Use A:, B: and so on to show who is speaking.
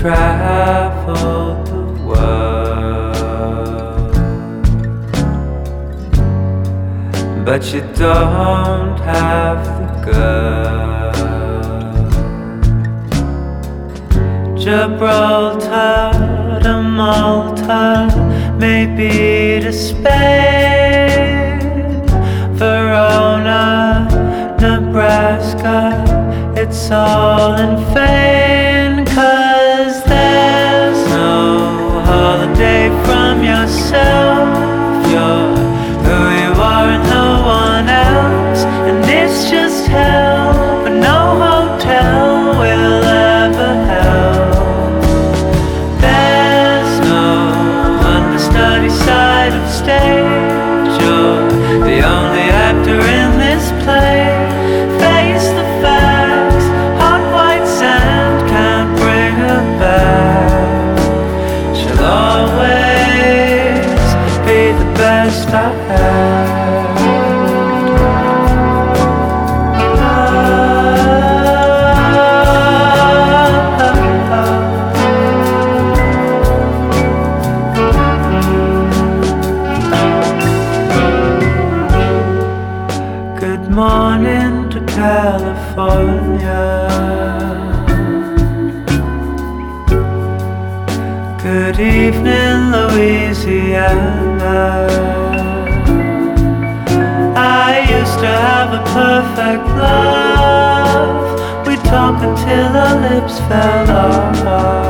A: traveled the world, but you don't have the girl. Gibraltar to Malta, maybe to Spain, Verona, Nebraska, it's all in vain, 'cause there's no holiday from yourself. You're who you are and no one else, and it's just hell, but no hotel will ever help. There's no understudy side of stage. You're the only actor in this play. Face the facts, hot white sand can't bring her back. She'll always be the best I had. Good morning to California. Good evening, Louisiana. I used to have a perfect love. We'd talk until our lips fell off.